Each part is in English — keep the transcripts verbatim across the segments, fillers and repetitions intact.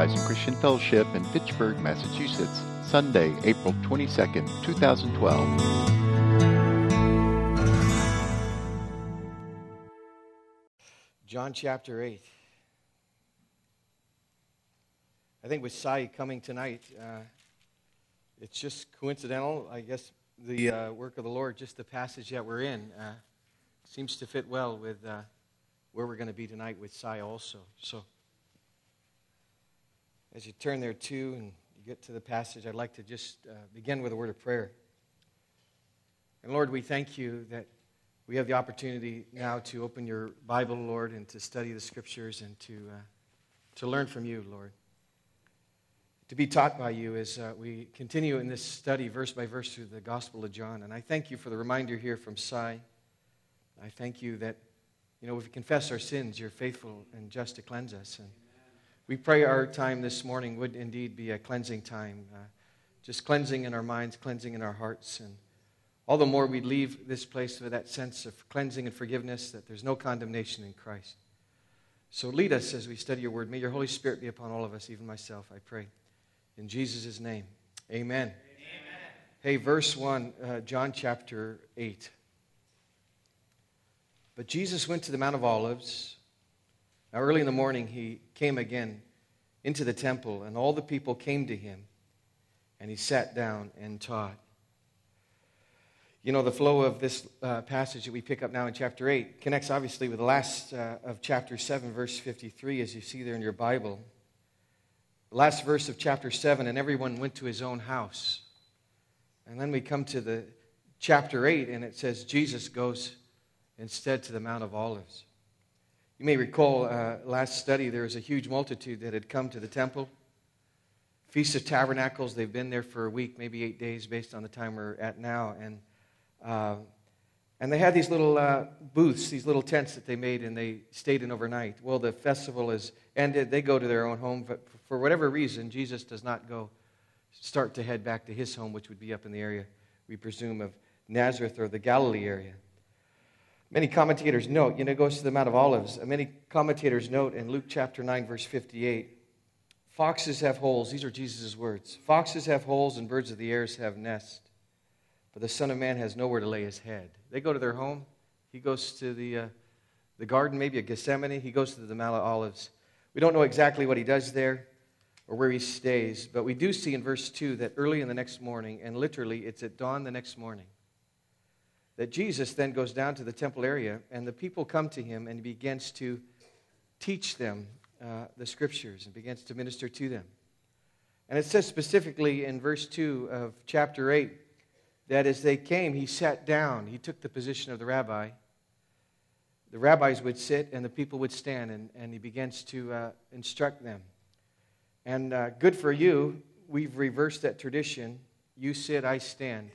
Horizon Christian Fellowship in Fitchburg, Massachusetts, Sunday, April twenty-second, two thousand twelve. John chapter eight. I think with Sai coming tonight, uh, it's just coincidental. I guess the uh, work of the Lord, just the passage that we're in, uh, seems to fit well with uh, where we're going to be tonight with Sai also. So as you turn there too and you get to the passage, I'd like to just uh, begin with a word of prayer. And Lord, we thank you that we have the opportunity now to open your Bible, Lord, and to study the Scriptures and to uh, to learn from you, Lord. To be taught by you as uh, we continue in this study, verse by verse, through the Gospel of John. And I thank you for the reminder here from Sai. I thank you that, you know, if we confess our sins, you're faithful and just to cleanse us. And we pray our time this morning would indeed be a cleansing time, uh, just cleansing in our minds, cleansing in our hearts, and all the more we leave this place with that sense of cleansing and forgiveness, that there's no condemnation in Christ. So lead us as we study your word. May your Holy Spirit be upon all of us, even myself, I pray. In Jesus' name, amen. Amen. Hey, verse one, uh, John chapter eight. But Jesus went to the Mount of Olives. Now early in the morning he came again into the temple, and all the people came to him, and he sat down and taught. You know, the flow of this uh, passage that we pick up now in chapter eight connects obviously with the last uh, of chapter seven, verse fifty-three, as you see there in your Bible. The last verse of chapter seven, and everyone went to his own house. And then we come to the chapter eight, and it says Jesus goes instead to the Mount of Olives. You may recall uh, last study there was a huge multitude that had come to the temple. Feast of Tabernacles, they've been there for a week, maybe eight days based on the time we're at now. And Uh, and they had these little uh, booths, these little tents that they made, and they stayed in overnight. Well, the festival is ended. They go to their own home. But for whatever reason, Jesus does not go start to head back to his home, which would be up in the area, we presume, of Nazareth or the Galilee area. Many commentators note, you know, it goes to the Mount of Olives. Many commentators note in Luke chapter nine, verse fifty-eight, foxes have holes. These are Jesus' words. Foxes have holes and birds of the air have nests, but the Son of Man has nowhere to lay his head. They go to their home. He goes to the uh, the garden, maybe at Gethsemane. He goes to the Mount of Olives. We don't know exactly what he does there or where he stays, but we do see in verse two that early in the next morning, and literally it's at dawn the next morning, that Jesus then goes down to the temple area, and the people come to him, and he begins to teach them uh, the Scriptures and begins to minister to them. And it says specifically in verse two of chapter eight, that as they came, he sat down. He took the position of the rabbi. The rabbis would sit and the people would stand, and, and he begins to uh, instruct them. And uh, good for you, we've reversed that tradition. You sit, I stand.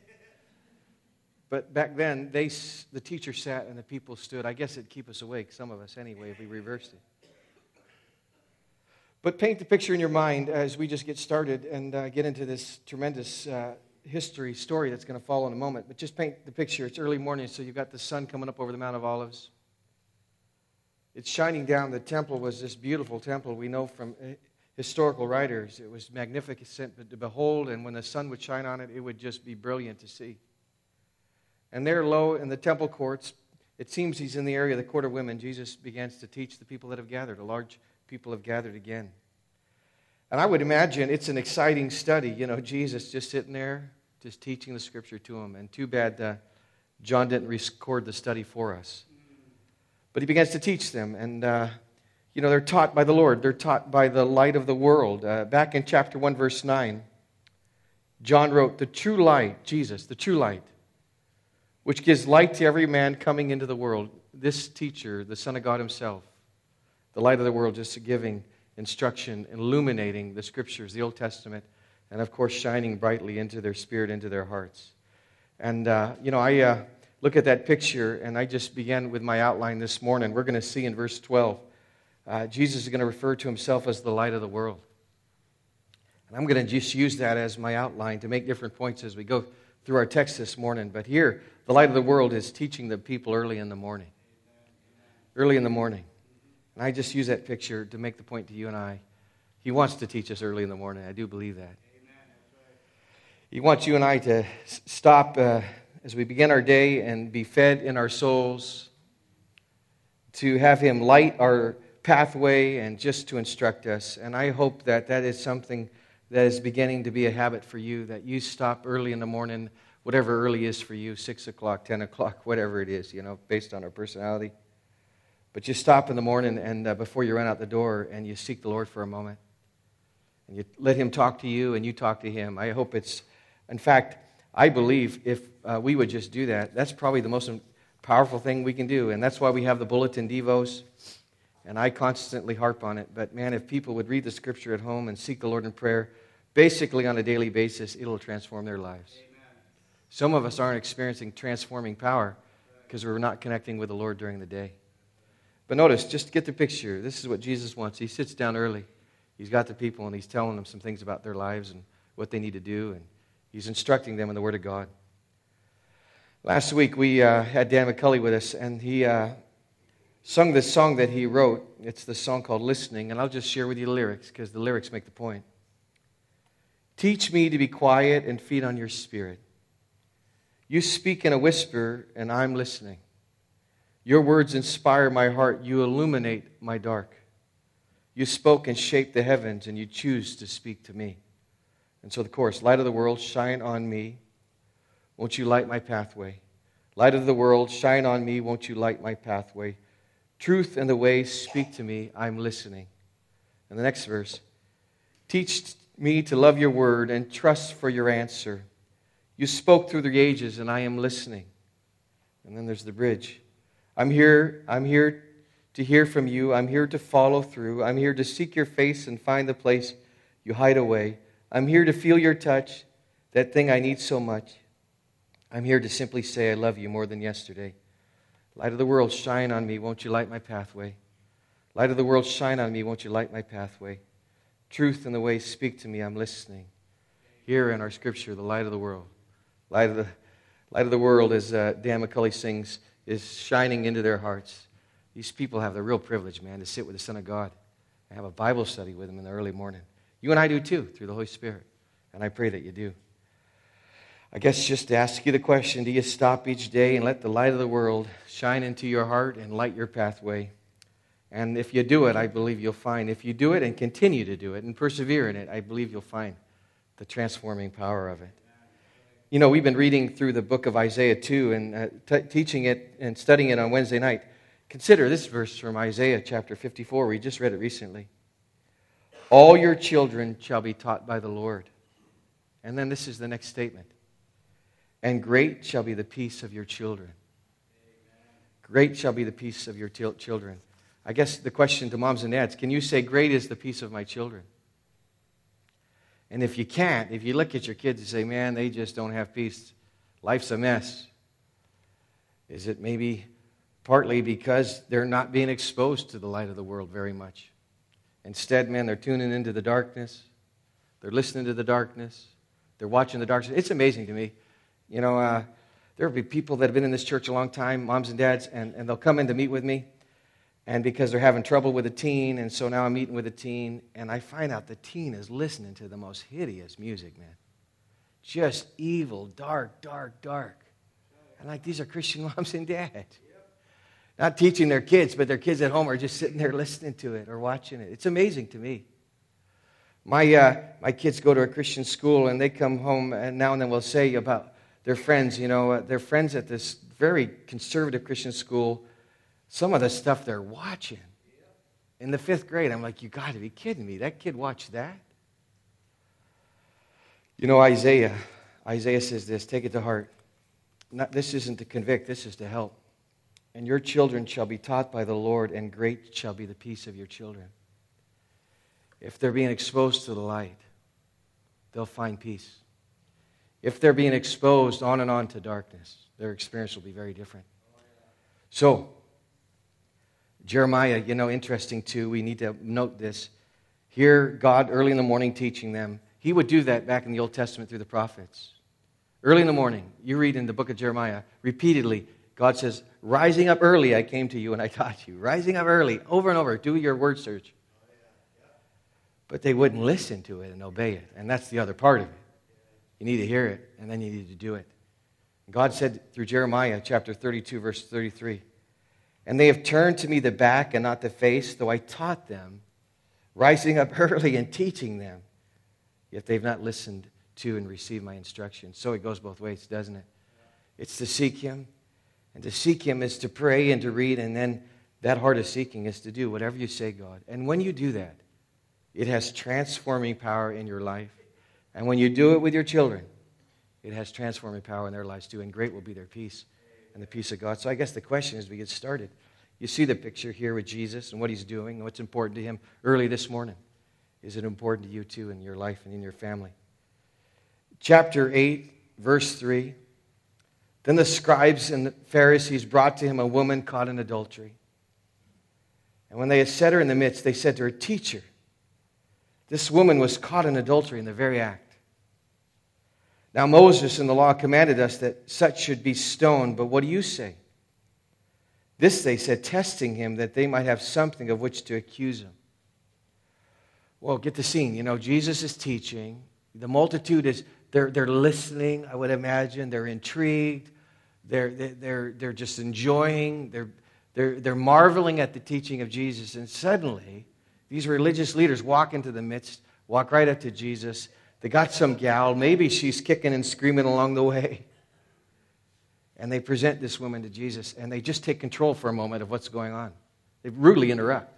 But back then, they the teacher sat and the people stood. I guess it'd keep us awake, some of us anyway, if we reversed it. But paint the picture in your mind as we just get started and uh, get into this tremendous uh history story that's going to follow in a moment, but just paint the picture. It's early morning, so you've got the sun coming up over the Mount of Olives. It's shining down. The temple was this beautiful temple. We know from historical writers it was magnificent to behold, and when the sun would shine on it, it would just be brilliant to see. And there low in the temple courts, it seems he's in the area of the court of women. Jesus begins to teach the people that have gathered. A large people have gathered again. And I would imagine it's an exciting study. You know, Jesus just sitting there, just teaching the Scripture to them. And too bad uh, John didn't record the study for us. But he begins to teach them. And, uh, you know, they're taught by the Lord. They're taught by the light of the world. Uh, back in chapter one, verse nine, John wrote, the true light, Jesus, the true light, which gives light to every man coming into the world. This teacher, the Son of God himself, the light of the world, just giving instruction, illuminating the Scriptures, the Old Testament, and of course shining brightly into their spirit, into their hearts. And, uh, you know, I uh, look at that picture, and I just began with my outline this morning. We're going to see in verse twelve, uh, Jesus is going to refer to himself as the light of the world. And I'm going to just use that as my outline to make different points as we go through our text this morning. But here, the light of the world is teaching the people early in the morning. Early in the morning. And I just use that picture to make the point to you and I He wants to teach us early in the morning. I do believe that. He wants you and I to stop uh, as we begin our day and be fed in our souls, to have Him light our pathway and just to instruct us. And I hope that that is something that is beginning to be a habit for you, that you stop early in the morning, whatever early is for you, six o'clock, ten o'clock, whatever it is, you know, based on our personality. But you stop in the morning and uh, before you run out the door and you seek the Lord for a moment. And you let Him talk to you and you talk to Him. I hope it's, in fact, I believe if uh, we would just do that, that's probably the most powerful thing we can do. And that's why we have the Bulletin Devos. And I constantly harp on it. But man, if people would read the Scripture at home and seek the Lord in prayer, basically on a daily basis, it'll transform their lives. Amen. Some of us aren't experiencing transforming power because we're not connecting with the Lord during the day. But notice, just get the picture. This is what Jesus wants. He sits down early. He's got the people and He's telling them some things about their lives and what they need to do. And He's instructing them in the Word of God. Last week we uh, had Dan McCulley with us, and he uh, sung this song that he wrote. It's the song called Listening, and I'll just share with you the lyrics because the lyrics make the point. Teach me to be quiet and feed on your Spirit. You speak in a whisper, and I'm listening. Your words inspire my heart. You illuminate my dark. You spoke and shaped the heavens, and you choose to speak to me. And so the chorus, light of the world, shine on me. Won't you light my pathway? Light of the world, shine on me. Won't you light my pathway? Truth and the way, speak to me. I'm listening. And the next verse, teach me to love your word and trust for your answer. You spoke through the ages, and I am listening. And then there's the bridge. I'm here, I'm here to hear from you. I'm here to follow through. I'm here to seek your face and find the place you hide away. I'm here to feel your touch, that thing I need so much. I'm here to simply say I love you more than yesterday. Light of the world, shine on me. Won't you light my pathway? Light of the world, shine on me. Won't you light my pathway? Truth and the way, speak to me. I'm listening. Here in our scripture, the light of the world. Light of the, light of the world, as uh, Dan McCulley sings, is shining into their hearts. These people have the real privilege, man, to sit with the Son of God and have a Bible study with Him in the early morning. You and I do too, through the Holy Spirit. And I pray that you do. I guess just to ask you the question, do you stop each day and let the light of the world shine into your heart and light your pathway? And if you do it, I believe you'll find, if you do it and continue to do it and persevere in it, I believe you'll find the transforming power of it. You know, we've been reading through the book of Isaiah too, and uh, t- teaching it and studying it on Wednesday night. Consider this verse from Isaiah chapter fifty-four. We just read it recently. All your children shall be taught by the Lord. And then this is the next statement. And great shall be the peace of your children. Great shall be the peace of your t- children. I guess the question to moms and dads, can you say, great is the peace of my children? And if you can't, if you look at your kids and say, man, they just don't have peace, life's a mess. Is it maybe partly because they're not being exposed to the light of the world very much? Instead, man, they're tuning into the darkness. They're listening to the darkness. They're watching the darkness. It's amazing to me. You know, uh, there will be people that have been in this church a long time, moms and dads, and, and they'll come in to meet with me. And because they're having trouble with a teen, and so now I'm meeting with a teen, and I find out the teen is listening to the most hideous music, man. Just evil, dark, dark, dark. And like, these are Christian moms and dads. Not teaching their kids, but their kids at home are just sitting there listening to it or watching it. It's amazing to me. My uh, my kids go to a Christian school, and they come home, and now and then will say about their friends, you know, uh, their friends at this very conservative Christian school, some of the stuff they're watching. In the fifth grade, I'm like, you got to be kidding me. That kid watched that? You know, Isaiah, Isaiah says this, take it to heart. Not, this isn't to convict, this is to help. And your children shall be taught by the Lord, and great shall be the peace of your children. If they're being exposed to the light, they'll find peace. If they're being exposed on and on to darkness, their experience will be very different. So, Jeremiah, you know, interesting too, we need to note this. Here, God early in the morning teaching them. He would do that back in the Old Testament through the prophets. Early in the morning, you read in the book of Jeremiah, repeatedly, God says, rising up early I came to you and I taught you. Rising up early, over and over, do your word search. But they wouldn't listen to it and obey it. And that's the other part of it. You need to hear it, and then you need to do it. God said through Jeremiah chapter thirty-two, verse thirty-three, "And they have turned to me the back and not the face, though I taught them, rising up early and teaching them. Yet they've not listened to and received my instruction." So it goes both ways, doesn't it? It's to seek Him. And to seek Him is to pray and to read, and then that heart of seeking is to do whatever you say, God. And when you do that, it has transforming power in your life. And when you do it with your children, it has transforming power in their lives too. And great will be their peace and the peace of God. So I guess the question as we get started, you see the picture here with Jesus and what He's doing and what's important to Him early this morning. Is it important to you too in your life and in your family? Chapter eight, verse three. "Then the scribes and the Pharisees brought to Him a woman caught in adultery. And when they had set her in the midst, they said to her, 'Teacher, this woman was caught in adultery in the very act. Now Moses in the law commanded us that such should be stoned, but what do you say?' This they said, testing Him, that they might have something of which to accuse Him." Well, get the scene. You know, Jesus is teaching. The multitude is, they're, they're listening, I would imagine. They're intrigued. They're, they're, they're just enjoying. They're, they're, they're marveling at the teaching of Jesus. And suddenly, these religious leaders walk into the midst, walk right up to Jesus. They got some gal. Maybe she's kicking and screaming along the way. And they present this woman to Jesus. And they just take control for a moment of what's going on. They rudely interrupt.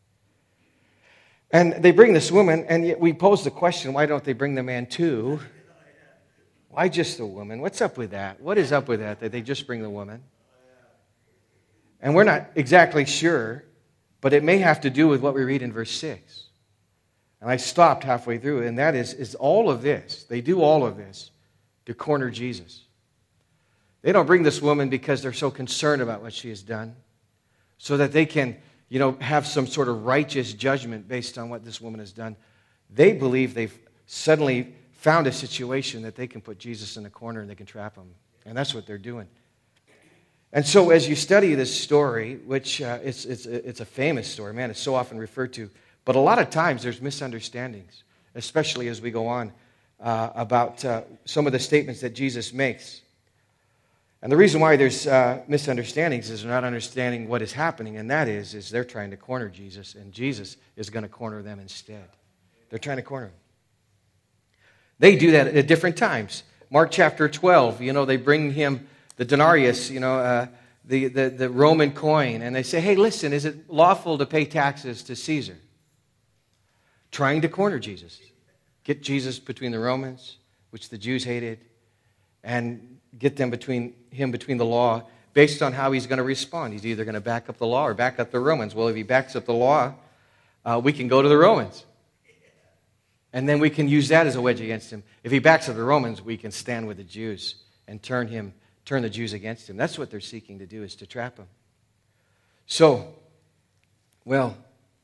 And they bring this woman, and yet we pose the question, why don't they bring the man too? Why just the woman? What's up with that? What is up with that, that they just bring the woman? And we're not exactly sure, but it may have to do with what we read in verse six. And I stopped halfway through, and that is, is all of this. They do all of this to corner Jesus. They don't bring this woman because they're so concerned about what she has done, so that they can, you know, have some sort of righteous judgment based on what this woman has done. They believe they've suddenly found a situation that they can put Jesus in a corner and they can trap Him. And that's what they're doing. And so as you study this story, which uh, it's, it's, it's a famous story, man, it's so often referred to, but a lot of times there's misunderstandings, especially as we go on uh, about uh, some of the statements that Jesus makes. And the reason why there's uh, misunderstandings is they're not understanding what is happening, and that is, is they're trying to corner Jesus, and Jesus is going to corner them instead. They're trying to corner Him. They do that at different times. Mark chapter twelve, you know, they bring Him the denarius, you know, uh, the, the, the Roman coin, and they say, hey, listen, is it lawful to pay taxes to Caesar? Trying to corner Jesus. Get Jesus between the Romans, which the Jews hated, and get them between him between the law based on how he's going to respond. He's either going to back up the law or back up the Romans. Well, if he backs up the law, uh, we can go to the Romans. And then we can use that as a wedge against him. If he backs up the Romans, we can stand with the Jews and turn him, turn the Jews against him. That's what they're seeking to do, is to trap him. So, well,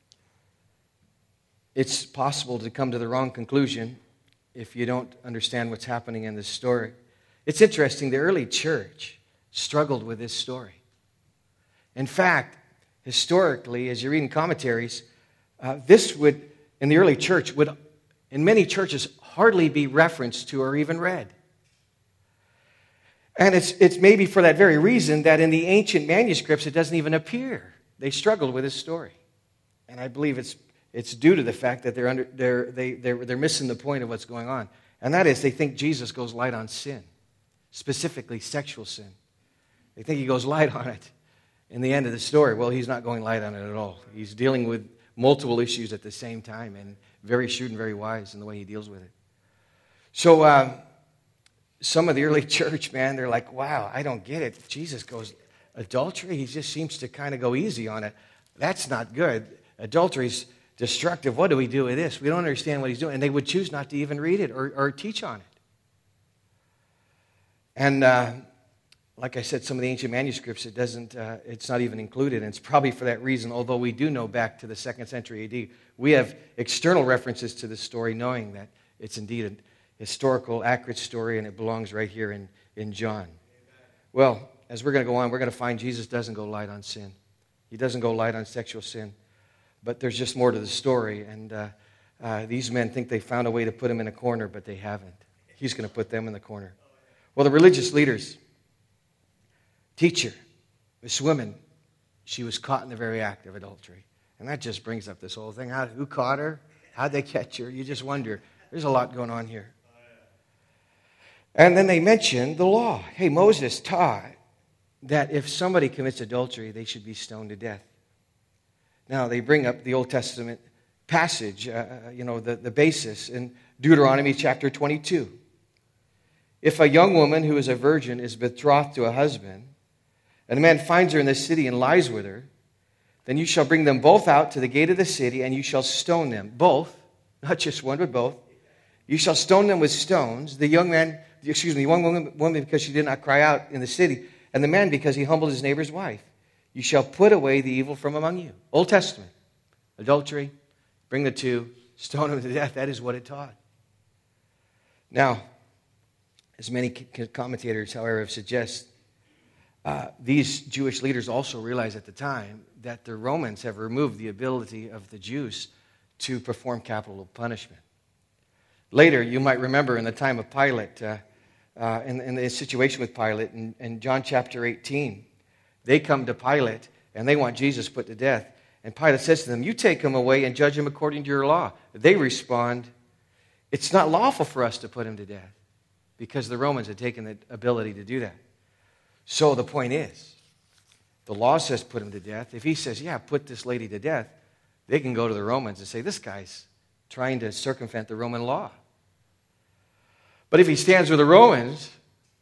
it's possible to come to the wrong conclusion if you don't understand what's happening in this story. It's interesting, the early church struggled with this story. In fact, historically, as you read in commentaries, uh, this would, in the early church, would, in many churches, hardly be referenced to or even read. And it's, it's maybe for that very reason that in the ancient manuscripts it doesn't even appear. They struggled with this story. And I believe it's, it's due to the fact that they're, under, they're, they, they're, they're missing the point of what's going on. And that is, they think Jesus goes light on sin. Specifically sexual sin. They think he goes light on it in the end of the story. Well, he's not going light on it at all. He's dealing with multiple issues at the same time, and very shrewd and very wise in the way he deals with it. So uh, some of the early church, man, they're like, wow, I don't get it. Jesus goes adultery. He just seems to kind of go easy on it. That's not good. Adultery's destructive. What do we do with this? We don't understand what he's doing. And they would choose not to even read it or, or teach on it. And uh, like I said, some of the ancient manuscripts, it doesn't, uh, it's not even included. And it's probably for that reason, although we do know back to the second century A D, we have external references to this story, knowing that it's indeed a historical, accurate story, and it belongs right here in, in John. Amen. Well, as we're going to go on, we're going to find Jesus doesn't go light on sin. He doesn't go light on sexual sin. But there's just more to the story. And uh, uh, these men think they found a way to put him in a corner, but they haven't. He's going to put them in the corner. Well, the religious leaders, teacher, this woman, she was caught in the very act of adultery. And that just brings up this whole thing. How, who caught her? How'd they catch her? You just wonder. There's a lot going on here. And then they mentioned the law. Hey, Moses taught that if somebody commits adultery, they should be stoned to death. Now, they bring up the Old Testament passage, uh, you know, the, the basis in Deuteronomy chapter twenty-two. If a young woman who is a virgin is betrothed to a husband, and a man finds her in the city and lies with her, then you shall bring them both out to the gate of the city, and you shall stone them. Both, not just one, but both. You shall stone them with stones. The young man, excuse me, one woman, woman because she did not cry out in the city, and the man because he humbled his neighbor's wife. You shall put away the evil from among you. Old Testament. Adultery, bring the two, stone them to death. That is what it taught. Now, as many commentators, however, have suggested, uh, these Jewish leaders also realized at the time that the Romans have removed the ability of the Jews to perform capital punishment. Later, you might remember in the time of Pilate, uh, uh, in, in the situation with Pilate, in, in John chapter eighteen, they come to Pilate and they want Jesus put to death. And Pilate says to them, you take him away and judge him according to your law. They respond, it's not lawful for us to put him to death, because the Romans had taken the ability to do that. So the point is, the law says put him to death. If he says, yeah, put this lady to death, they can go to the Romans and say, this guy's trying to circumvent the Roman law. But if he stands with the Romans,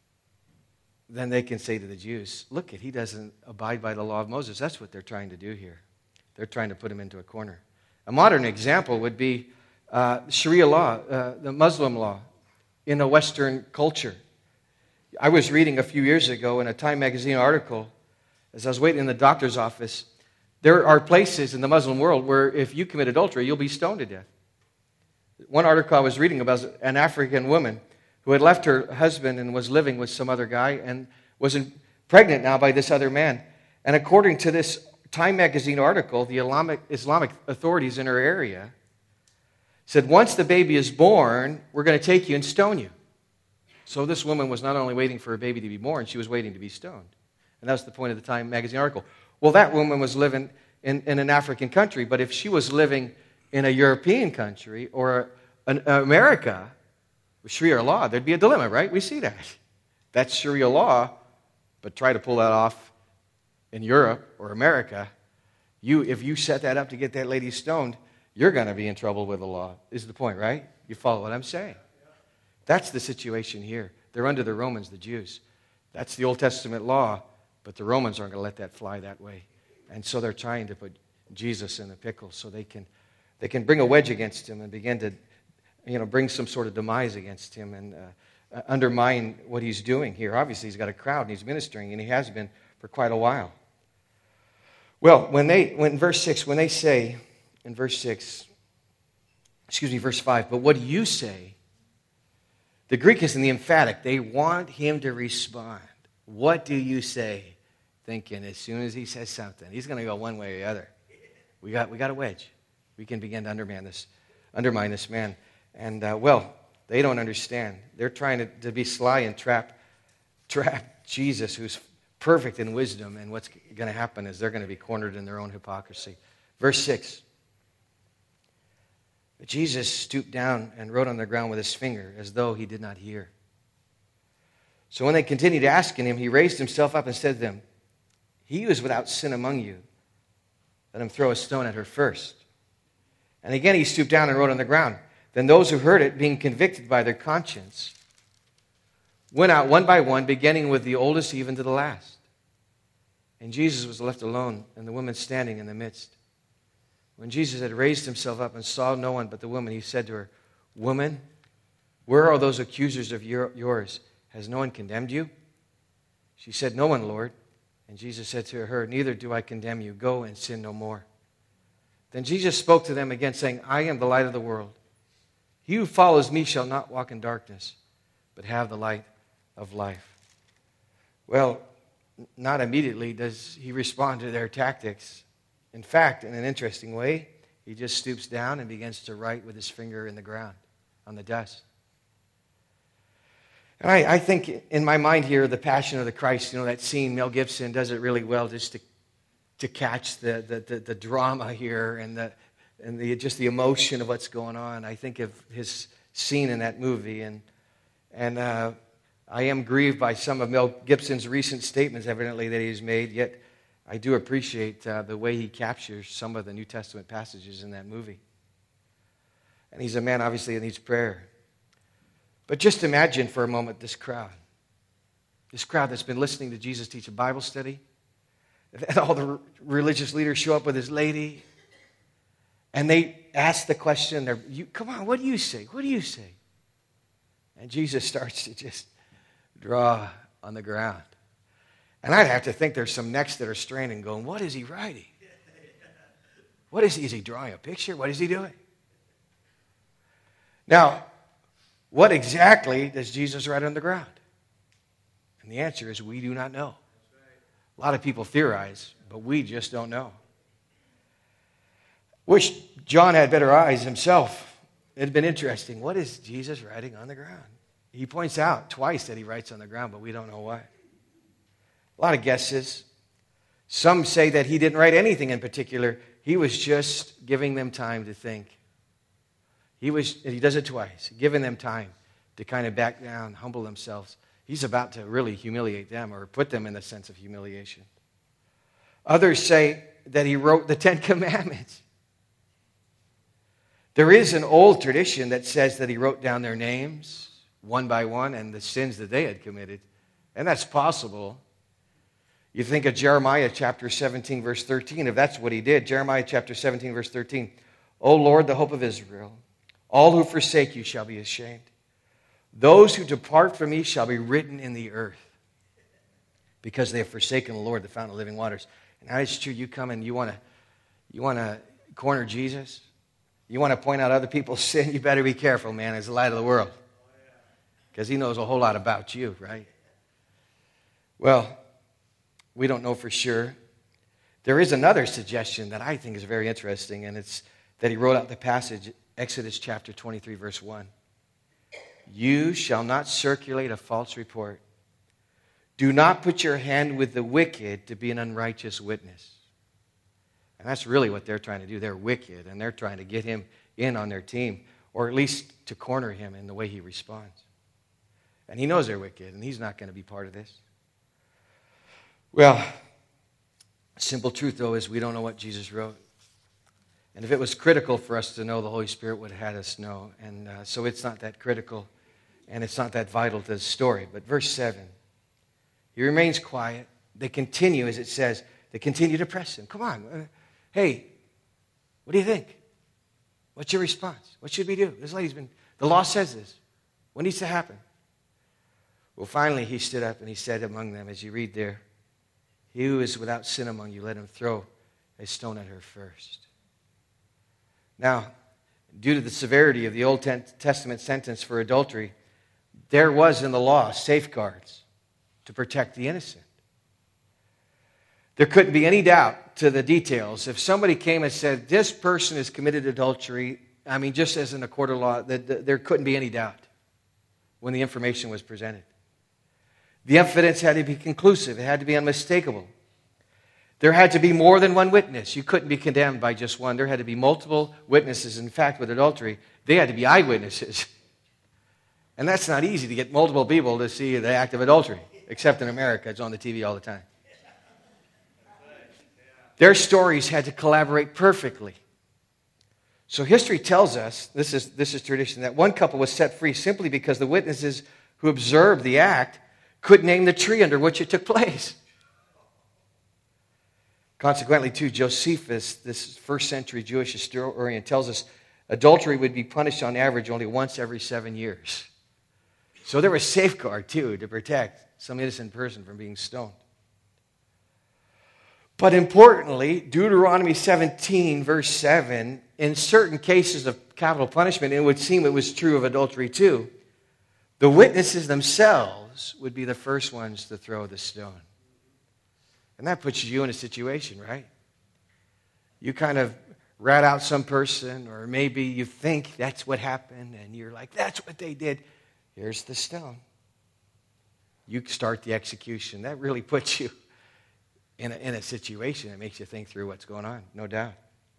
then they can say to the Jews, look, he doesn't abide by the law of Moses. That's what they're trying to do here. They're trying to put him into a corner. A modern example would be uh, Sharia law, uh, the Muslim law in a Western culture. I was reading a few years ago in a Time magazine article, as I was waiting in the doctor's office, there are places in the Muslim world where if you commit adultery, you'll be stoned to death. One article I was reading about an African woman who had left her husband and was living with some other guy and was pregnant now by this other man. And according to this Time magazine article, the Islamic, Islamic authorities in her area said, once the baby is born, we're going to take you and stone you. So this woman was not only waiting for her baby to be born, she was waiting to be stoned. And that's the point of the Time magazine article. Well, that woman was living in, in an African country, but if she was living in a European country or an America with Sharia law, there'd be a dilemma, right? We see that. That's Sharia law, but try to pull that off in Europe or America. You, if you set that up to get that lady stoned, you're going to be in trouble with the law, is the point, right? You follow what I'm saying? That's the situation here. They're under the Romans, the Jews. That's the Old Testament law, but the Romans aren't going to let that fly that way. And so they're trying to put Jesus in a pickle so they can they can bring a wedge against him and begin to, you know, bring some sort of demise against him and uh, undermine what he's doing here. Obviously, he's got a crowd and he's ministering, and he has been for quite a while. Well, when they, when verse six, when they say in verse six, excuse me, verse five, but what do you say? The Greek is in the emphatic. They want him to respond. What do you say? Thinking as soon as he says something, he's going to go one way or the other. We got, we got a wedge. We can begin to undermine this, undermine this man. And, uh, well, they don't understand. They're trying to, to be sly and trap, trap Jesus, who's perfect in wisdom. And what's going to happen is they're going to be cornered in their own hypocrisy. Verse six. But Jesus stooped down and wrote on the ground with his finger as though he did not hear. So when they continued asking him, he raised himself up and said to them, he who is without sin among you, let him throw a stone at her first. And again he stooped down and wrote on the ground. Then those who heard it, being convicted by their conscience, went out one by one, beginning with the oldest even to the last. And Jesus was left alone, and the woman standing in the midst. When Jesus had raised himself up and saw no one but the woman, he said to her, woman, where are those accusers of your, yours? Has no one condemned you? She said, no one, Lord. And Jesus said to her, neither do I condemn you. Go and sin no more. Then Jesus spoke to them again, saying, I am the light of the world. He who follows me shall not walk in darkness, but have the light of life. Well, not immediately does he respond to their tactics. In fact, in an interesting way, He just stoops down and begins to write with his finger in the ground, on the dust. And I, I think in my mind here, the Passion of the Christ, you know, that scene, Mel Gibson does it really well just to, to catch the, the, the, the drama here and, the, and the, just the emotion of what's going on. I think of his scene in that movie, and, and uh, I am grieved by some of Mel Gibson's recent statements, evidently, that he's made, yet I do appreciate uh, the way he captures some of the New Testament passages in that movie. And he's a man, obviously, that needs prayer. But just imagine for a moment this crowd. This crowd that's been listening to Jesus teach a Bible study. And all the religious leaders show up with his lady. And they ask the question, they're, you, come on, what do you say? What do you say? And Jesus starts to just draw on the ground. And I'd have to think there's some necks that are straining going, what is he writing? What is he? Is he drawing a picture? What is he doing? Now, what exactly does Jesus write on the ground? And the answer is we do not know. A lot of people theorize, but we just don't know. Wish John had better eyes himself. It had been interesting. What is Jesus writing on the ground? He points out twice that he writes on the ground, but we don't know why. A lot of guesses. Some say that he didn't write anything in particular. He was just giving them time to think. He was, he does it twice, giving them time to kind of back down, humble themselves. He's about to really humiliate them or put them in a sense of humiliation. Others say that he wrote the Ten Commandments. There is an old tradition that says that he wrote down their names one by one and the sins that they had committed. And that's possible. You think of Jeremiah chapter seventeen, verse thirteen, if that's what he did. Jeremiah chapter seventeen, verse thirteen. O Lord, the hope of Israel, all who forsake you shall be ashamed. Those who depart from me shall be written in the earth, because they have forsaken the Lord, the fountain of living waters. And now it's true, you come and you want to you want to corner Jesus. You want to point out other people's sin, you better be careful, man, as the light of the world. Because he knows a whole lot about you, right? Well, we don't know for sure. There is another suggestion that I think is very interesting, and it's that he wrote out the passage, Exodus chapter twenty-three, verse one. You shall not circulate a false report. Do not put your hand with the wicked to be an unrighteous witness. And that's really what they're trying to do. They're wicked, and they're trying to get him in on their team, or at least to corner him in the way he responds. And he knows they're wicked, and he's not going to be part of this. Well, simple truth, though, is we don't know what Jesus wrote. And if it was critical for us to know, the Holy Spirit would have had us know. And uh, so it's not that critical, and it's not that vital to the story. But verse seven, he remains quiet. They continue, as it says, they continue to press him. Come on. Uh, hey, what do you think? What's your response? What should we do? This lady's been, the law says this. What needs to happen? Well, finally, he stood up and he said among them, as you read there, he who is without sin among you, let him throw a stone at her first. Now, due to the severity of the Old Testament sentence for adultery, there was in the law safeguards to protect the innocent. There couldn't be any doubt to the details. If somebody came and said, this person has committed adultery, I mean, just as in a court of law, that there couldn't be any doubt when the information was presented. The evidence had to be conclusive. It had to be unmistakable. There had to be more than one witness. You couldn't be condemned by just one. There had to be multiple witnesses. In fact, with adultery, they had to be eyewitnesses. And that's not easy to get multiple people to see the act of adultery, except in America. It's on the T V all the time. Their stories had to collaborate perfectly. So history tells us, this is, this is tradition, that one couple was set free simply because the witnesses who observed the act could name the tree under which it took place. Consequently, too, Josephus, this first century Jewish historian, tells us adultery would be punished on average only once every seven years. So there was safeguard, too, to protect some innocent person from being stoned. But importantly, Deuteronomy seventeen, verse seven, in certain cases of capital punishment, it would seem it was true of adultery, too, the witnesses themselves would be the first ones to throw the stone. And that puts you in a situation, right? You kind of rat out some person, or maybe you think that's what happened, and you're like, that's what they did. Here's the stone. You start the execution. That really puts you in a, in a situation that makes you think through what's going on, no doubt.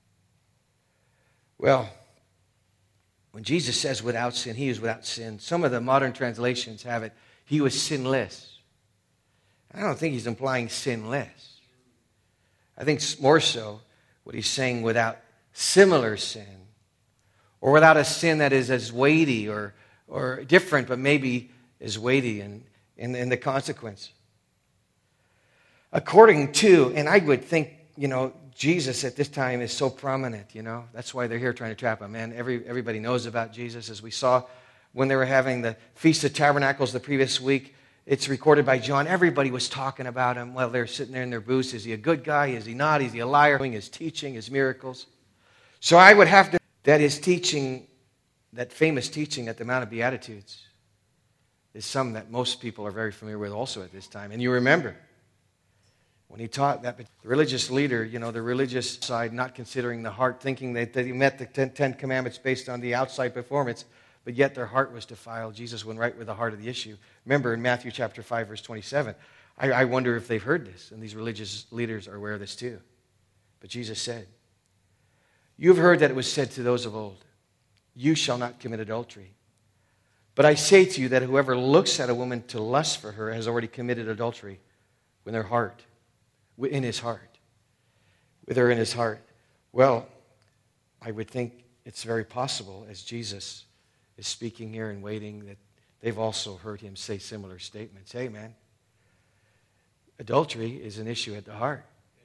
Well, when Jesus says without sin, he is without sin. Some of the modern translations have it, he was sinless. I don't think he's implying sinless. I think more so what he's saying without similar sin, or without a sin that is as weighty or, or different, but maybe as weighty in, in, in the consequence. According to, and I would think, you know, Jesus at this time is so prominent, you know. That's why they're here trying to trap him. Man, every, everybody knows about Jesus. As we saw when they were having the Feast of Tabernacles the previous week, it's recorded by John. Everybody was talking about him while they're sitting there in their booths. Is he a good guy? Is he not? Is he a liar? Doing his teaching, his miracles. So I would have to, that his teaching, that famous teaching at the Mount of Beatitudes, is some that most people are very familiar with also at this time. And you remember, when he taught that, the religious leader, you know, the religious side, not considering the heart, thinking that, that he met the ten, ten Commandments based on the outside performance, but yet their heart was defiled. Jesus went right with the heart of the issue. Remember in Matthew chapter five, verse twenty-seven, I, I wonder if they've heard this, and these religious leaders are aware of this too. But Jesus said, "You have heard that it was said to those of old, 'You shall not commit adultery.' But I say to you that whoever looks at a woman to lust for her has already committed adultery with her heart, in his heart, with her in his heart." Well, I would think it's very possible, as Jesus is speaking here and waiting, that they've also heard him say similar statements. Hey, man, adultery is an issue at the heart.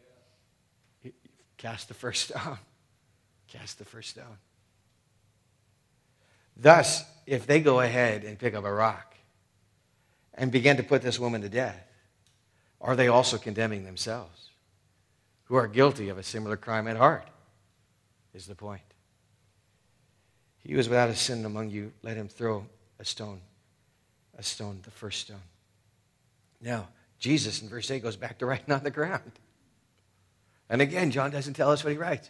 Cast the first stone. Cast the first stone. Thus, if they go ahead and pick up a rock and begin to put this woman to death, are they also condemning themselves, who are guilty of a similar crime at heart, is the point. He was without a sin among you, let him throw a stone, a stone, the first stone. Now, Jesus in verse eight goes back to writing on the ground. And again, John doesn't tell us what he writes.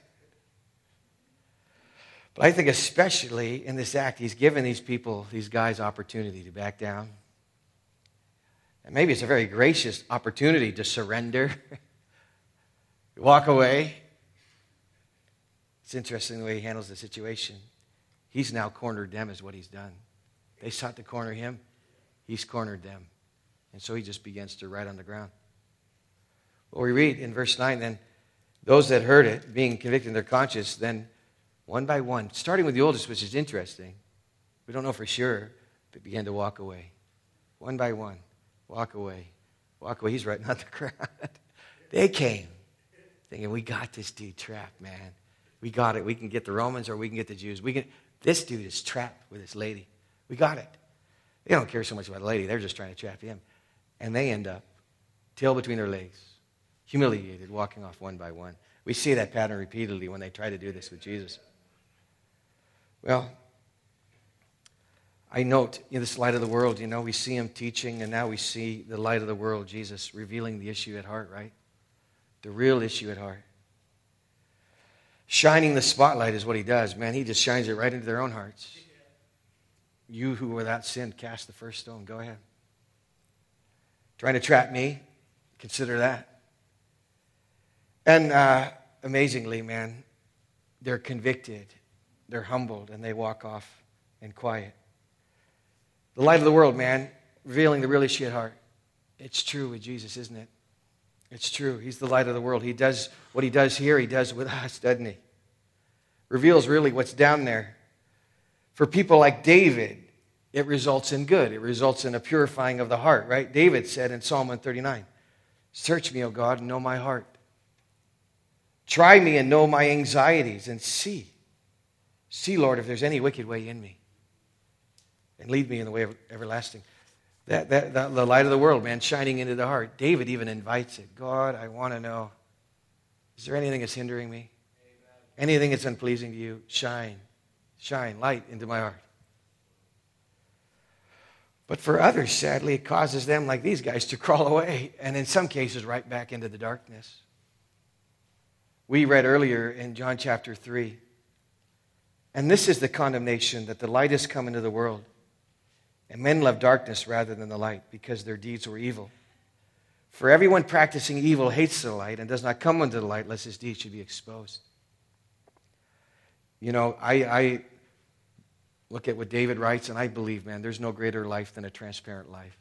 But I think especially in this act, he's given these people, these guys, opportunity to back down. And maybe it's a very gracious opportunity to surrender, walk away. It's interesting the way he handles the situation. He's now cornered them is what he's done. They sought to corner him. He's cornered them. And so he just begins to write on the ground. Well, we read in verse nine, then, those that heard it, being convicted in their conscience, then one by one, starting with the oldest, which is interesting. We don't know for sure, but began to walk away. One by one, walk away. Walk away. He's writing on the ground. They came thinking, we got this dude trapped, man. We got it. We can get the Romans or we can get the Jews. We can. This dude is trapped with this lady. We got it. They don't care so much about the lady. They're just trying to trap him. And they end up, tail between their legs, humiliated, walking off one by one. We see that pattern repeatedly when they try to do this with Jesus. Well, I note in this light of the world, you know, we see him teaching, and now we see the light of the world, Jesus, revealing the issue at heart, right? The real issue at heart. Shining the spotlight is what he does, man. He just shines it right into their own hearts. You who without sin cast the first stone. Go ahead. Trying to trap me? Consider that. And uh, amazingly, man, they're convicted. They're humbled, and they walk off in quiet. The light of the world, man, revealing the real issue at heart. It's true with Jesus, isn't it? It's true. He's the light of the world. He does what he does here, he does with us, doesn't he? Reveals really what's down there. For people like David, it results in good. It results in a purifying of the heart, right? David said in Psalm one thirty-nine, "Search me, O God, and know my heart. Try me and know my anxieties, and see. See, Lord, if there's any wicked way in me. And lead me in the way of everlasting." That, that, that the light of the world, man, shining into the heart. David even invites it. God, I want to know, is there anything that's hindering me? Amen. Anything that's unpleasing to you? Shine. Shine light into my heart. But for others, sadly, it causes them, like these guys, to crawl away, and in some cases, right back into the darkness. We read earlier in John chapter three, and this is the condemnation, that the light has come into the world, and men love darkness rather than the light, because their deeds were evil. For everyone practicing evil hates the light and does not come into the light, lest his deeds should be exposed. You know, I, I look at what David writes, and I believe, man, there's no greater life than a transparent life.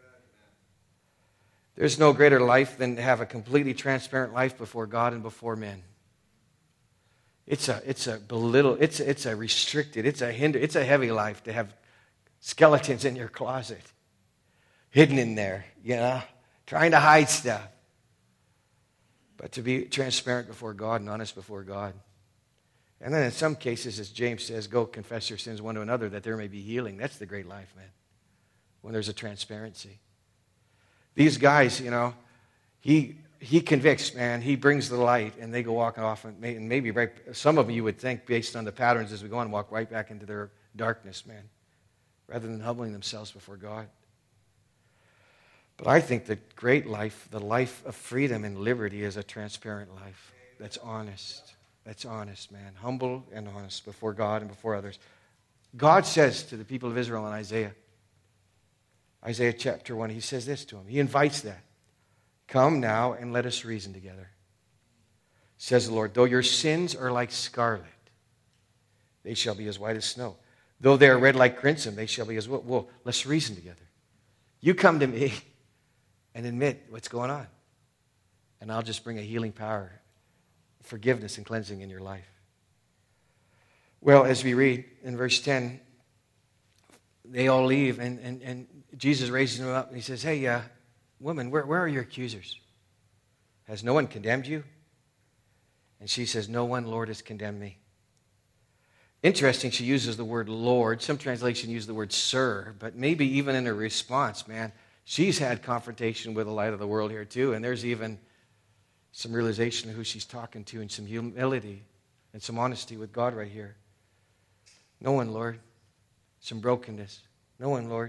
There's no greater life than to have a completely transparent life before God and before men. It's a, it's a belittle, it's a, it's a restricted, it's a hinder, it's a heavy life to have skeletons in your closet, hidden in there, you know, trying to hide stuff. But to be transparent before God and honest before God. And then in some cases, as James says, go confess your sins one to another that there may be healing. That's the great life, man, when there's a transparency. These guys, you know, he he convicts, man. He brings the light, and they go walking off. And maybe right, some of you would think, based on the patterns as we go on, walk right back into their darkness, man, rather than humbling themselves before God. But I think the great life, the life of freedom and liberty, is a transparent life that's honest. That's honest, man. Humble and honest before God and before others. God says to the people of Israel in Isaiah, Isaiah chapter one, he says this to them. He invites that. Come now and let us reason together. Says the Lord, though your sins are like scarlet, they shall be as white as snow. Though they are red like crimson, they shall be as wool. Well, let's reason together. You come to me and admit what's going on. And I'll just bring a healing power, forgiveness and cleansing in your life. Well, as we read in verse ten, they all leave, and, and, and Jesus raises them up, and he says, hey, uh, woman, where, where are your accusers? Has no one condemned you? And she says, no one, Lord, has condemned me. Interesting, she uses the word Lord. Some translation use the word sir, but maybe even in her response, man, she's had confrontation with the light of the world here too, and there's even some realization of who she's talking to and some humility and some honesty with God right here. No one, Lord. Some brokenness. No one, Lord.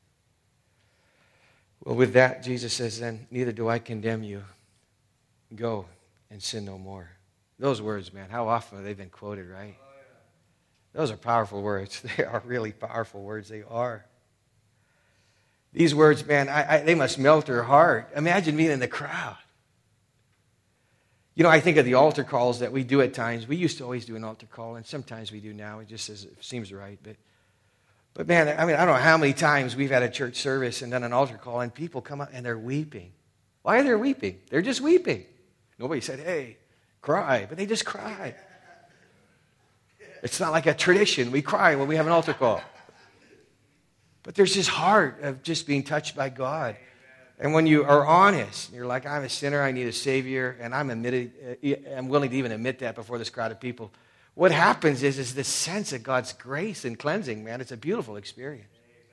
Well, with that, Jesus says, then, neither do I condemn you. Go and sin no more. Those words, man, how often have they been quoted, right? Those are powerful words. They are really powerful words. They are. These words, man, I, I, they must melt her heart. Imagine being in the crowd. You know, I think of the altar calls that we do at times. We used to always do an altar call, and sometimes we do now. It just says, it seems right. But, but man, I mean, I don't know how many times we've had a church service and done an altar call, and people come up and they're weeping. Why are they weeping? They're just weeping. Nobody said, hey, cry, but they just cry. It's not like a tradition. We cry when we have an altar call. But there's this heart of just being touched by God. And when you are honest, you're like, I'm a sinner, I need a Savior, and I'm admitted, I'm willing to even admit that before this crowd of people. What happens is, is this sense of God's grace and cleansing, man. It's a beautiful experience.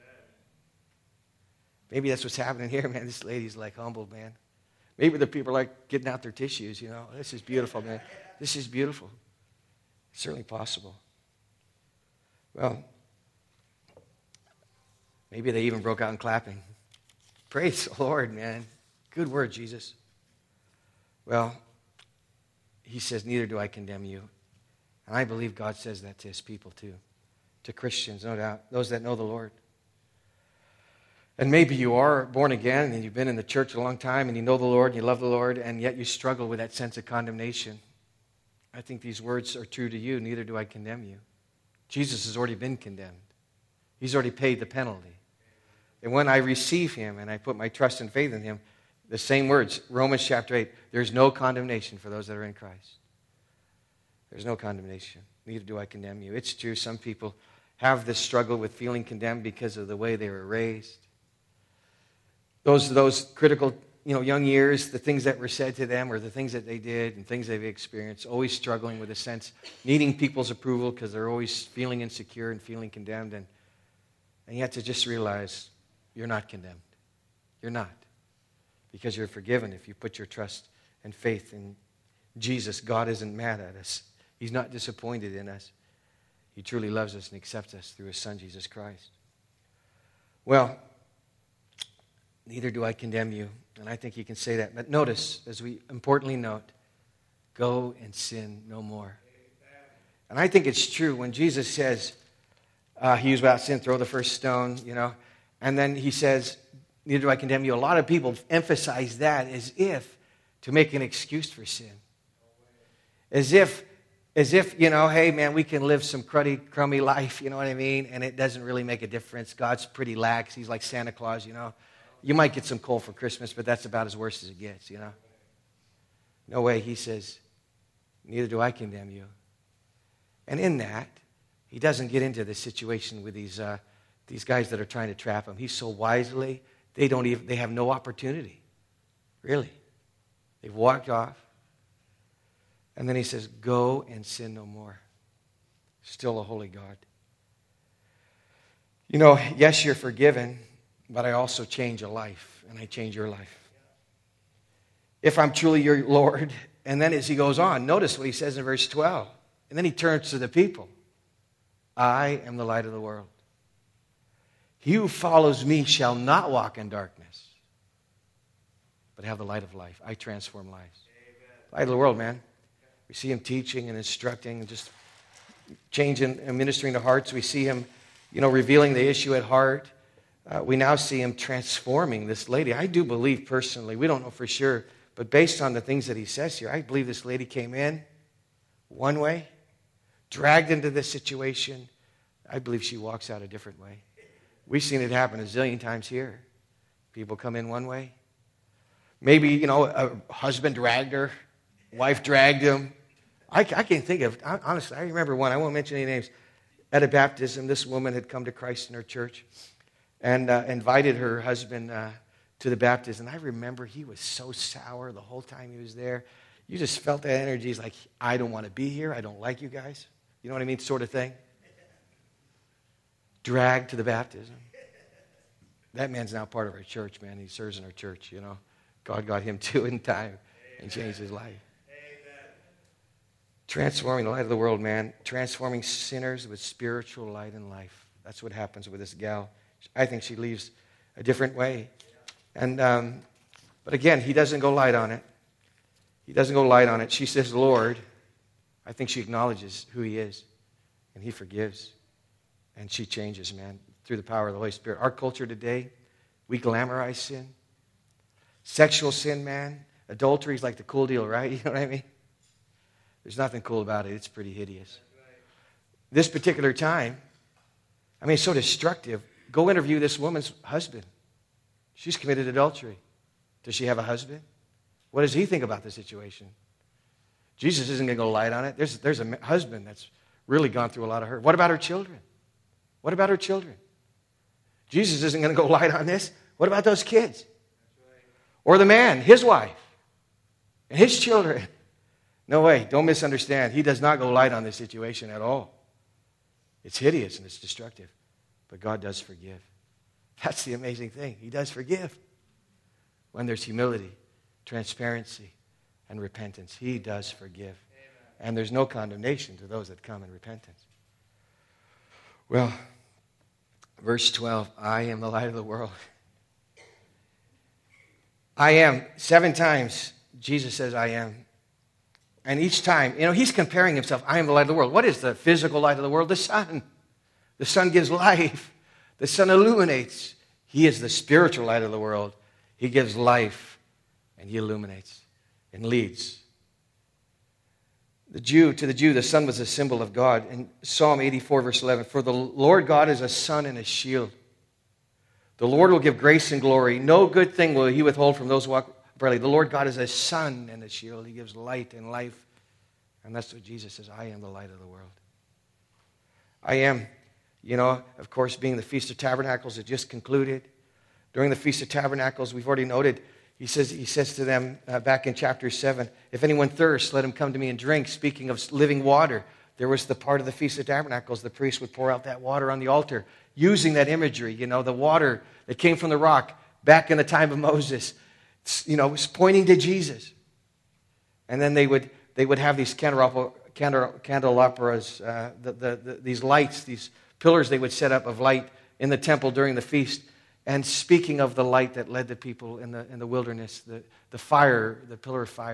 Maybe that's what's happening here, man. This lady's like humbled, man. Maybe the people are like getting out their tissues, you know. This is beautiful, man. This is beautiful. It's certainly possible. Well, maybe they even broke out in clapping. Praise the Lord, man. Good word, Jesus. Well, he says, neither do I condemn you. And I believe God says that to his people too. To Christians, no doubt. Those that know the Lord. And maybe you are born again and you've been in the church a long time and you know the Lord and you love the Lord and yet you struggle with that sense of condemnation. I think these words are true to you. Neither do I condemn you. Jesus has already been condemned. He's already paid the penalty. And when I receive him and I put my trust and faith in him, the same words, Romans chapter eight, there's no condemnation for those that are in Christ. There's no condemnation. Neither do I condemn you. It's true, some people have this struggle with feeling condemned because of the way they were raised. Those, those critical, you know, young years, the things that were said to them or the things that they did and things they've experienced, always struggling with a sense, needing people's approval because they're always feeling insecure and feeling condemned. And, and you have to just realize you're not condemned. You're not. Because you're forgiven if you put your trust and faith in Jesus. God isn't mad at us. He's not disappointed in us. He truly loves us and accepts us through his Son, Jesus Christ. Well, neither do I condemn you. And I think you can say that. But notice, as we importantly note, go and sin no more. And I think it's true when Jesus says, uh, he was without sin, throw the first stone, you know. And then he says, neither do I condemn you. A lot of people emphasize that as if to make an excuse for sin. As if, as if, you know, hey, man, we can live some cruddy, crummy life, you know what I mean? And it doesn't really make a difference. God's pretty lax. He's like Santa Claus, you know. You might get some coal for Christmas, but that's about as worse as it gets, you know. No way, he says, neither do I condemn you. And in that, he doesn't get into this situation with these uh, these guys that are trying to trap him. He's so wisely, they don't even they have no opportunity. Really. They've walked off. And then he says, go and sin no more. Still a holy God. You know, yes, you're forgiven, but I also change a life, and I change your life. If I'm truly your Lord, and then as he goes on, notice what he says in verse twelve. And then he turns to the people. I am the light of the world. He who follows me shall not walk in darkness, but have the light of life. I transform lives. Amen. Light of the world, man. We see him teaching and instructing and just changing and ministering to hearts. We see him, you know, revealing the issue at heart. Uh, we now see him transforming this lady. I do believe personally, we don't know for sure, but based on the things that he says here, I believe this lady came in one way, dragged into this situation. I believe she walks out a different way. We've seen it happen a zillion times here. People come in one way. Maybe, you know, a husband dragged her, wife dragged him. I, I can't think of, honestly, I remember one, I won't mention any names. At a baptism, this woman had come to Christ in her church and uh, invited her husband uh, to the baptism. I remember he was so sour the whole time he was there. You just felt that energy. He's like, I don't want to be here. I don't like you guys. You know what I mean? Sort of thing. Dragged to the baptism. That man's now part of our church, man. He serves in our church, you know. God got him too in time and changed his life. Amen. Transforming the light of the world, man. Transforming sinners with spiritual light and life. That's what happens with this gal. I think she leaves a different way. And um, but again, he doesn't go light on it. He doesn't go light on it. She says, Lord. I think she acknowledges who he is. And he forgives. And she changes, man, through the power of the Holy Spirit. Our culture today, we glamorize sin. Sexual sin, man. Adultery is like the cool deal, right? You know what I mean? There's nothing cool about it. It's pretty hideous. This particular time, I mean, it's so destructive. Go interview this woman's husband. She's committed adultery. Does she have a husband? What does he think about the situation? Jesus isn't going to go light on it. There's, there's a husband that's really gone through a lot of hurt. What about her children? What about her children? Jesus isn't going to go light on this. What about those kids? Or the man, his wife, and his children? No way. Don't misunderstand. He does not go light on this situation at all. It's hideous and it's destructive. But God does forgive. That's the amazing thing. He does forgive. When there's humility, transparency, and repentance, he does forgive. Amen. And there's no condemnation to those that come in repentance. Well, verse twelve, I am the light of the world. I am. Seven times Jesus says I am. And each time, you know, he's comparing himself. I am the light of the world. What is the physical light of the world? The sun. The sun gives life. The sun illuminates. He is the spiritual light of the world. He gives life and he illuminates and leads. The Jew, to the Jew, the sun was a symbol of God. In Psalm eighty-four, verse eleven, for the Lord God is a sun and a shield. The Lord will give grace and glory. No good thing will he withhold from those who walk uprightly. The Lord God is a sun and a shield. He gives light and life. And that's what Jesus says, I am the light of the world. I am, you know, of course, being the Feast of Tabernacles, it just concluded. During the Feast of Tabernacles, we've already noted, he says, he says to them uh, back in chapter seven, if anyone thirsts, let him come to me and drink. Speaking of living water, there was the part of the Feast of Tabernacles, the priest would pour out that water on the altar, using that imagery, you know, the water that came from the rock back in the time of Moses, you know, was pointing to Jesus. And then they would they would have these candelabras, candelabras uh, the, the, the, these lights, these pillars they would set up of light in the temple during the feast. And speaking of the light that led the people in the in the wilderness, the, the fire, the pillar of fire,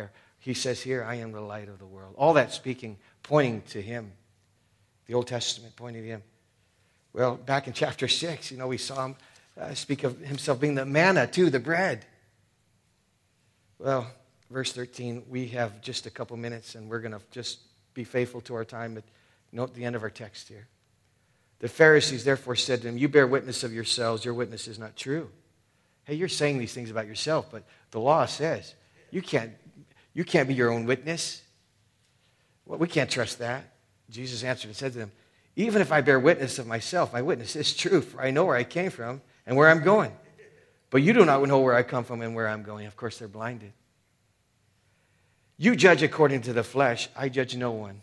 he says here, I am the light of the world. All that speaking, pointing to him. The Old Testament pointing to him. Well, back in chapter six, you know, we saw him uh, speak of himself being the manna too, the bread. Well, verse thirteen, we have just a couple minutes, and we're going to just be faithful to our time. But note the end of our text here. The Pharisees therefore said to him, you bear witness of yourselves, your witness is not true. Hey, you're saying these things about yourself, but the law says you can't, you can't be your own witness. Well, we can't trust that. Jesus answered and said to them, even if I bear witness of myself, my witness is true, for I know where I came from and where I'm going. But you do not know where I come from and where I'm going. Of course, they're blinded. You judge according to the flesh. I judge no one.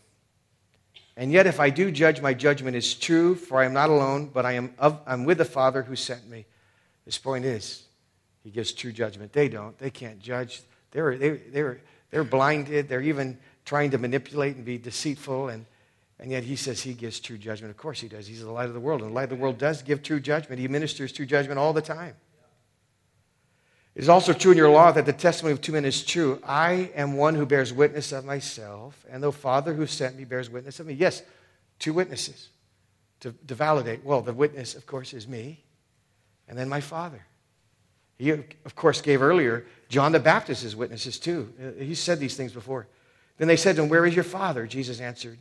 And yet if I do judge, my judgment is true, for I am not alone, but I am of, I'm with the Father who sent me. His point is, he gives true judgment. They don't. They can't judge. They're, they, they're, they're blinded. They're even trying to manipulate and be deceitful. And, and yet he says he gives true judgment. Of course he does. He's the light of the world. And the light of the world does give true judgment. He ministers true judgment all the time. It is also true in your law that the testimony of two men is true. I am one who bears witness of myself, and the Father who sent me bears witness of me. Yes, two witnesses to, to validate. Well, the witness, of course, is me, and then my Father. He, of course, gave earlier John the Baptist as witnesses too. He said these things before. Then they said to him, where is your Father? Jesus answered,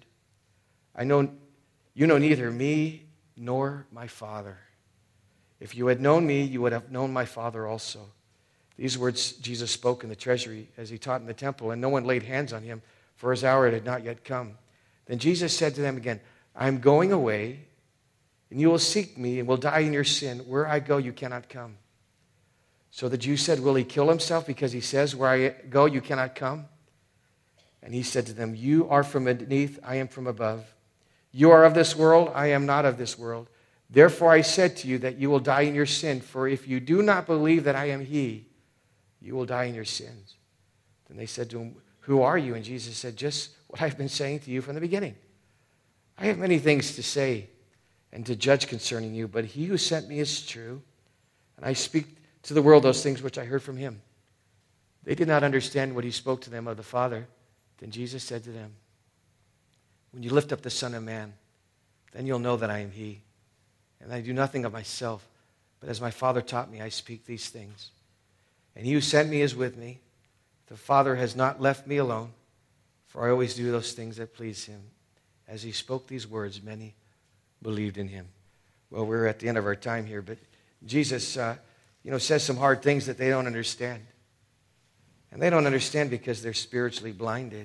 I know you know neither me nor my Father. If you had known me, you would have known my Father also. These words Jesus spoke in the treasury as he taught in the temple, and no one laid hands on him, for his hour had not yet come. Then Jesus said to them again, I am going away, and you will seek me, and will die in your sin. Where I go, you cannot come. So the Jews said, will he kill himself because he says, where I go, you cannot come? And he said to them, you are from beneath, I am from above. You are of this world, I am not of this world. Therefore I said to you that you will die in your sin, for if you do not believe that I am he, you will die in your sins. Then they said to him, who are you? And Jesus said, just what I've been saying to you from the beginning. I have many things to say and to judge concerning you, but he who sent me is true, and I speak to the world those things which I heard from him. They did not understand what he spoke to them of the Father. Then Jesus said to them, when you lift up the Son of Man, then you'll know that I am he. And I do nothing of myself, but as my Father taught me, I speak these things. And he who sent me is with me. The Father has not left me alone, for I always do those things that please him. As he spoke these words, many believed in him. Well, we're at the end of our time here, but Jesus, uh, you know, says some hard things that they don't understand. And they don't understand because they're spiritually blinded.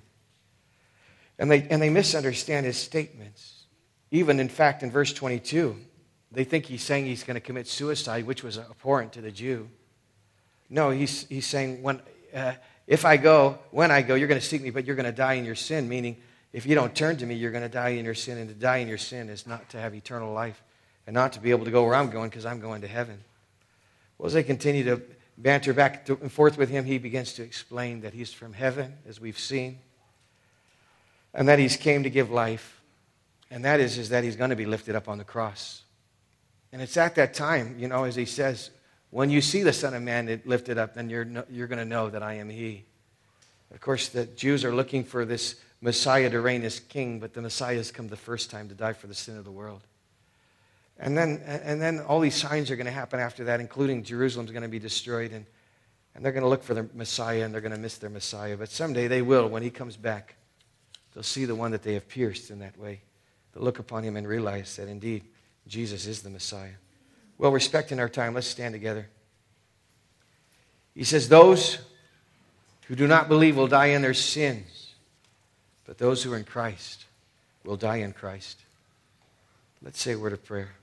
And they, and they misunderstand his statements. Even, in fact, in verse twenty-two, they think he's saying he's going to commit suicide, which was abhorrent to the Jew. No, he's, he's saying, when, uh, if I go, when I go, you're going to seek me, but you're going to die in your sin, meaning if you don't turn to me, you're going to die in your sin, and to die in your sin is not to have eternal life and not to be able to go where I'm going because I'm going to heaven. Well, as they continue to banter back and forth with him, he begins to explain that he's from heaven, as we've seen, and that he's came to give life, and that is, is that he's going to be lifted up on the cross. And it's at that time, you know, as he says, when you see the Son of Man lifted up, then you're, no, you're going to know that I am he. Of course, the Jews are looking for this Messiah to reign as king, but the Messiah has come the first time to die for the sin of the world. And then, and then all these signs are going to happen after that, including Jerusalem's going to be destroyed, and, and they're going to look for their Messiah, and they're going to miss their Messiah. But someday they will, when he comes back, they'll see the one that they have pierced in that way. They'll look upon him and realize that indeed Jesus is the Messiah. Well, respecting our time, let's stand together. He says, those who do not believe will die in their sins, but those who are in Christ will die in Christ. Let's say a word of prayer.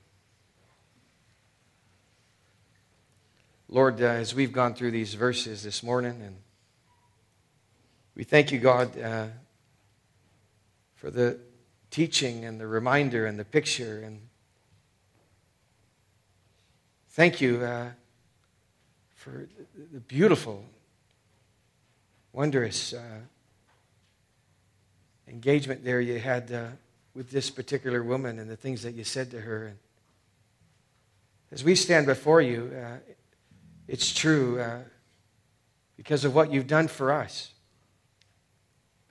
Lord, uh, as we've gone through these verses this morning, and we thank you, God, uh, for the teaching and the reminder and the picture, and thank you uh, for the beautiful, wondrous uh, engagement there you had uh, with this particular woman and the things that you said to her. And as we stand before you, uh, it's true uh, because of what you've done for us.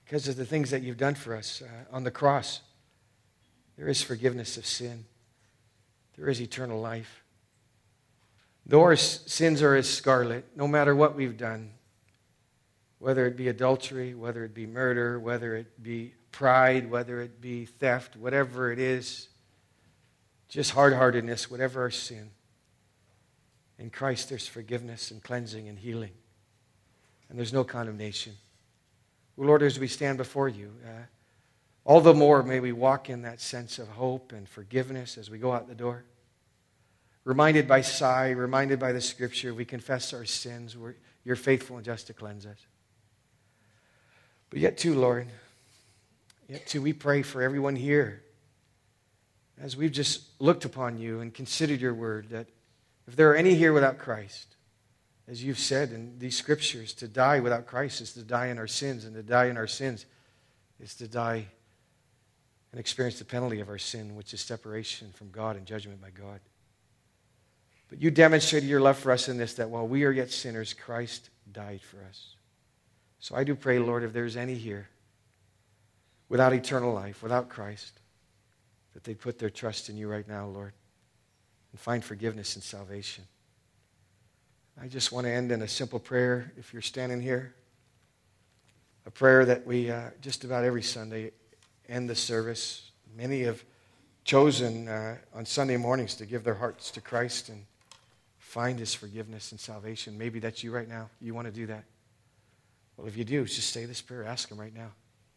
because of the things that you've done for us uh, on the cross. There is forgiveness of sin. There is eternal life. Though our sins are as scarlet, no matter what we've done, whether it be adultery, whether it be murder, whether it be pride, whether it be theft, whatever it is, just hard-heartedness, whatever our sin, in Christ there's forgiveness and cleansing and healing. And there's no condemnation. Well, Lord, as we stand before you, uh, all the more may we walk in that sense of hope and forgiveness as we go out the door. Reminded by Sai, reminded by the Scripture, we confess our sins. We're, you're faithful and just to cleanse us. But yet too, Lord, yet too, we pray for everyone here as we've just looked upon you and considered your word, that if there are any here without Christ, as you've said in these Scriptures, to die without Christ is to die in our sins, and to die in our sins is to die and experience the penalty of our sin, which is separation from God and judgment by God. But you demonstrated your love for us in this, that while we are yet sinners, Christ died for us. So I do pray, Lord, if there's any here without eternal life, without Christ, that they put their trust in you right now, Lord, and find forgiveness and salvation. I just want to end in a simple prayer, if you're standing here. A prayer that we, uh, just about every Sunday, end the service. Many have chosen uh, on Sunday mornings to give their hearts to Christ and find His forgiveness and salvation. Maybe that's you right now. You want to do that. Well, if you do, just say this prayer. Ask Him right now.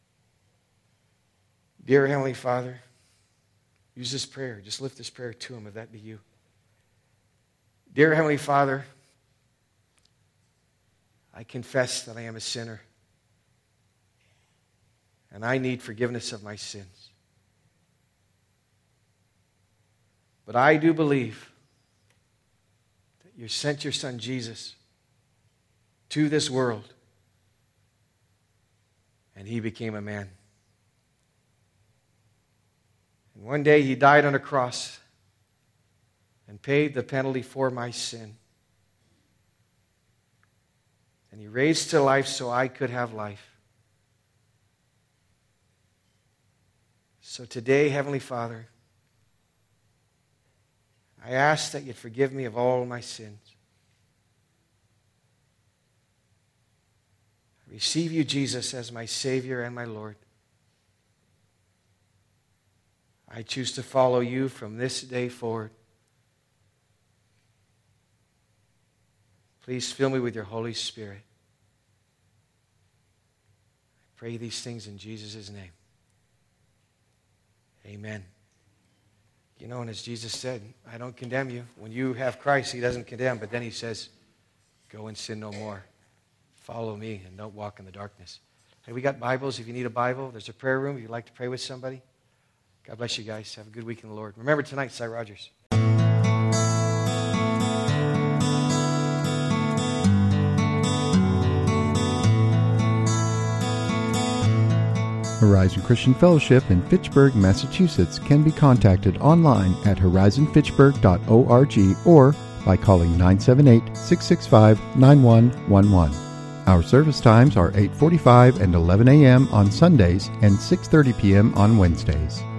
Dear Heavenly Father, use this prayer. Just lift this prayer to Him if that be you. Dear Heavenly Father, I confess that I am a sinner, and I need forgiveness of my sins. But I do believe that you sent your Son Jesus to this world, and He became a man. And one day He died on a cross and paid the penalty for my sin. And He raised to life so I could have life. So today, Heavenly Father, I ask that you'd forgive me of all my sins. I receive you, Jesus, as my Savior and my Lord. I choose to follow you from this day forward. Please fill me with your Holy Spirit. I pray these things in Jesus' name. Amen. You know, and as Jesus said, I don't condemn you. When you have Christ, He doesn't condemn, but then He says, go and sin no more. Follow me and don't walk in the darkness. Hey, we got Bibles. If you need a Bible, there's a prayer room if you'd like to pray with somebody. God bless you guys. Have a good week in the Lord. Remember tonight, Cy Rogers. Horizon Christian Fellowship in Fitchburg, Massachusetts can be contacted online at horizon fitchburg dot org or by calling nine seven eight, six six five, nine one one one. Our service times are eight forty-five and eleven a.m. on Sundays and six thirty p.m. on Wednesdays.